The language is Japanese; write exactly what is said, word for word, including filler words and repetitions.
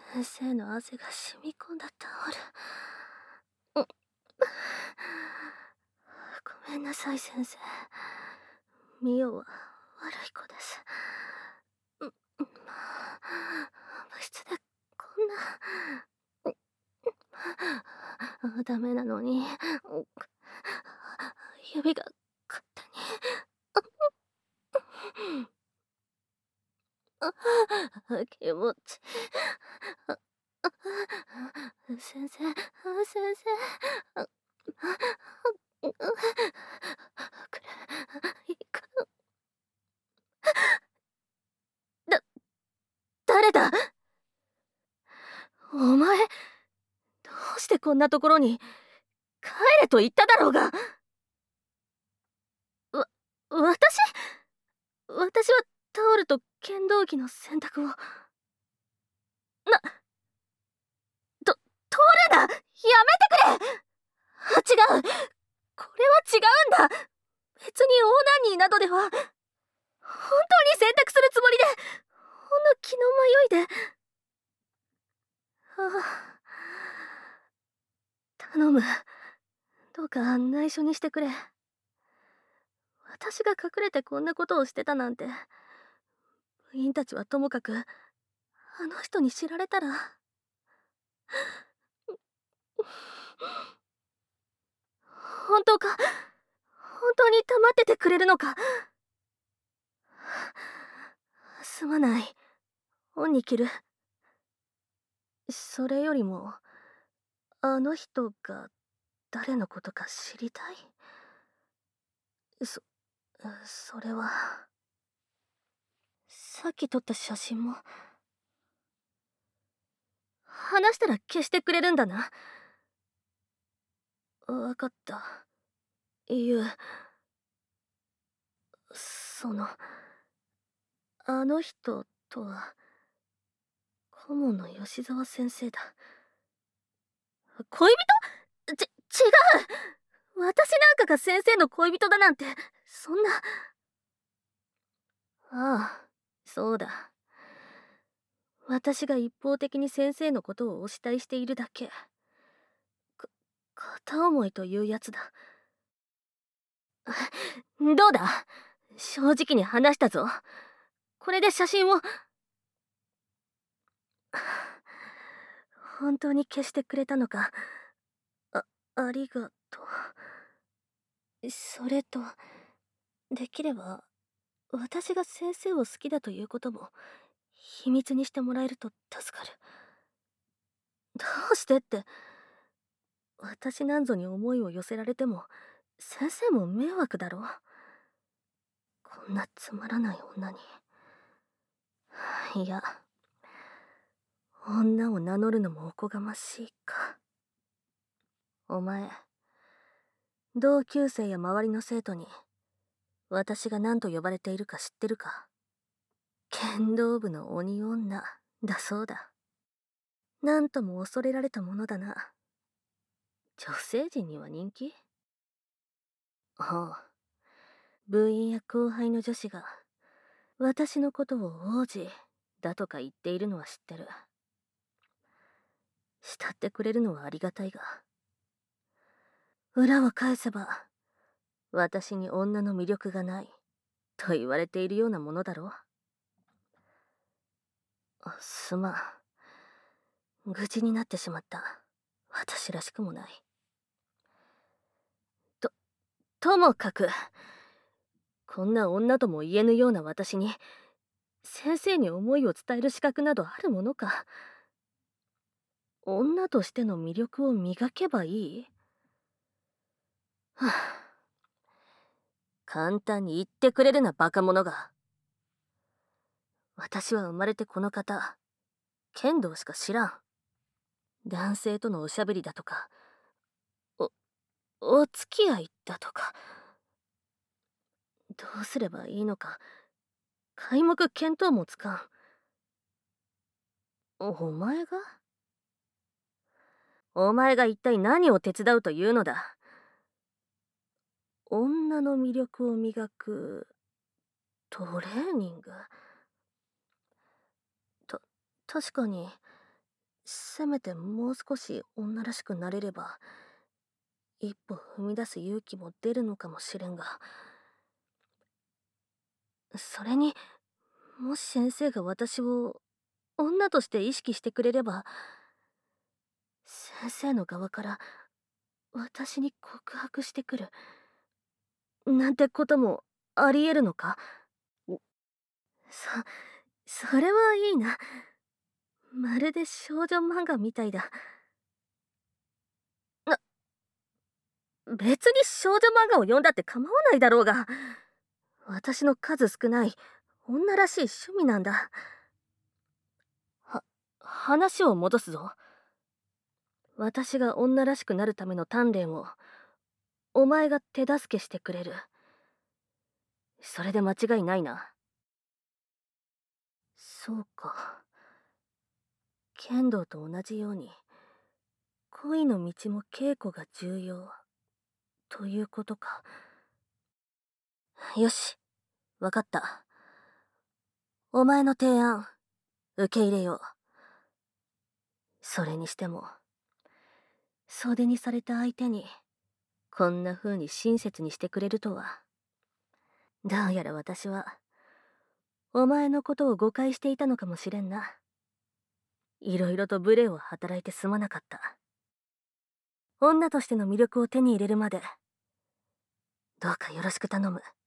先生の汗が染み込んだタオル。うん、ごめんなさい先生。ミオは悪い子です。うん、部室でこんな、ダメなのに、指が勝手に。気持ちいい。先生、先生。くれ、いく。だ、誰だ？お前、どうしてこんなところに。帰れと言っただろうが。わ、私？私はタオルと剣道着の洗濯を。な、と、通るな！やめてくれ！あ、違う！これは違うんだ！別にオーナーニーなどでは。本当に洗濯するつもりで、ほんの気の迷いで。ああ。頼む。どうか内緒にしてくれ。私が隠れてこんなことをしてたなんて。部員たちはともかく、あの人に知られたら。本当か？本当に黙っててくれるのか？すまない。恩に着る。それよりも、あの人が誰のことか知りたい？そ、それは。さっき撮った写真も。話したら消してくれるんだな。わかった。言う。その、あの人とは、顧問の吉沢先生だ。恋人？ち、違う！私なんかが先生の恋人だなんて、そんな。ああ、そうだ。私が一方的に先生のことをお慕いしているだけ。か、片思いというやつだ。どうだ？正直に話したぞ。これで写真を。本当に消してくれたのか。あ、ありがとう。それと、できれば、私が先生を好きだということも、秘密にしてもらえると助かる。どうしてって、私なんぞに思いを寄せられても、先生も迷惑だろ。こんなつまらない女に。いや、女を名乗るのもおこがましいか。お前、同級生や周りの生徒に、私が何と呼ばれているか知ってるか？剣道部の鬼女だそうだ。なんとも恐れられたものだな。女性陣には人気？ほう。部員や後輩の女子が、私のことを王子だとか言っているのは知ってる。慕ってくれるのはありがたいが、裏を返せば、私に女の魅力がないと言われているようなものだろう。すまん。愚痴になってしまった。私らしくもない。と、ともかく、こんな女とも言えぬような私に、先生に思いを伝える資格などあるものか。女としての魅力を磨けばいい？はあ、簡単に言ってくれるな、バカ者が。私は生まれてこの方、剣道しか知らん。男性とのおしゃべりだとか、お、お付き合いだとか。どうすればいいのか、皆目見当もつかん。お前が？お前が一体何を手伝うというのだ？女の魅力を磨くトレーニング。た、確かにせめてもう少し女らしくなれれば、一歩踏み出す勇気も出るのかもしれんが。それに、もし先生が私を女として意識してくれれば、先生の側から私に告白してくるなんてこともありえるのか？そ、それはいいな。まるで少女漫画みたいだ。な、別に少女漫画を読んだって構わないだろうが、私の数少ない女らしい趣味なんだ。は、話を戻すぞ。私が女らしくなるための鍛錬を、お前が手助けしてくれる。それで間違いないな。そうか。剣道と同じように、恋の道も稽古が重要、ということか。よし、わかった。お前の提案、受け入れよう。それにしても、袖にされた相手に、こんな風に親切にしてくれるとは。どうやら私は、お前のことを誤解していたのかもしれんな。いろいろと無礼を働いてすまなかった。女としての魅力を手に入れるまで、どうかよろしく頼む。